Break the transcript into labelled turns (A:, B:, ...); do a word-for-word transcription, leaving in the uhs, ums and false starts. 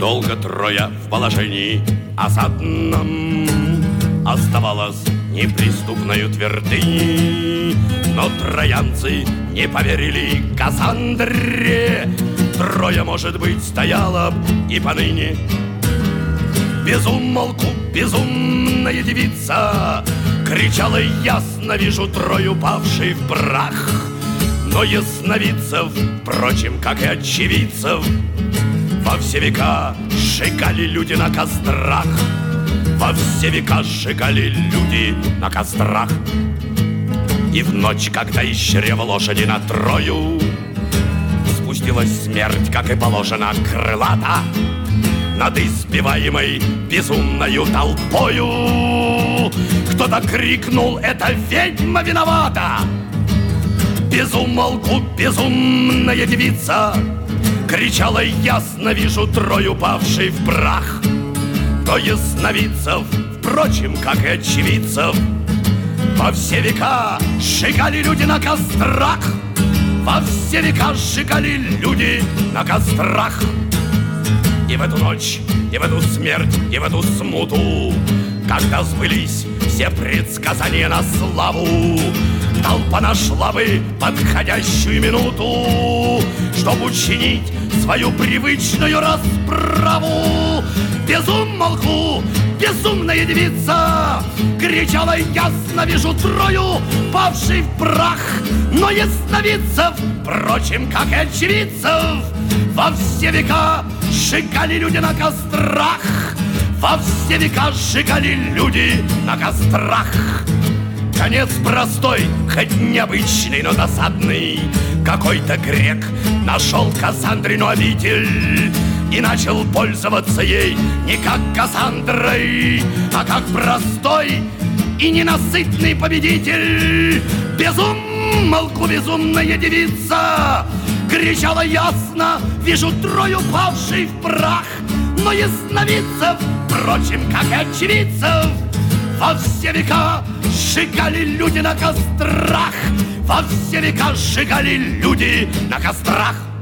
A: Долго Троя в положении осадном оставалась неприступною твердыней, но троянцы не поверили Кассандре. Троя, может быть, стояла б и поныне. Безумолку безумная девица кричала ясно: вижу Трою, павшей в прах. Но ясновидцев, впрочем, как и очевидцев, во все века сжигали люди на кострах. Во все века сжигали люди на кострах. И в ночь, когда из чрева лошади на Трою спустилась смерть, как и положено, крылата над избиваемой безумною толпою, кто-то крикнул: это ведьма виновата! Безумолку безумная девица кричала ясно: вижу Трою, павшей в прах. Но ясновидцев, впрочем, как и очевидцев, во все века сжигали люди на кострах. Во все века сжигали люди на кострах. И в эту ночь, и в эту смерть, и в эту смуту, когда сбылись все предсказания на славу, толпа нашла бы подходящую минуту, чтобы учинить свою привычную расправу. Безумолку безумная девица кричала ясно: вижу Трою, павшей в прах. Но ясновидцев, впрочем, как и очевидцев, во все века сжигали люди на кострах. Во все века сжигали люди на кострах. Конец простой, хоть необычный, но досадный. Какой-то грек нашел Кассандрину обитель и начал пользоваться ей не как Кассандрой, а как простой и ненасытный победитель. Безумолку безумная девица кричала ясно: вижу Трою, павшей в прах. Но ясновидцев, впрочем, как и очевидцев, во все века сжигали люди на кострах. Во все века сжигали люди на кострах.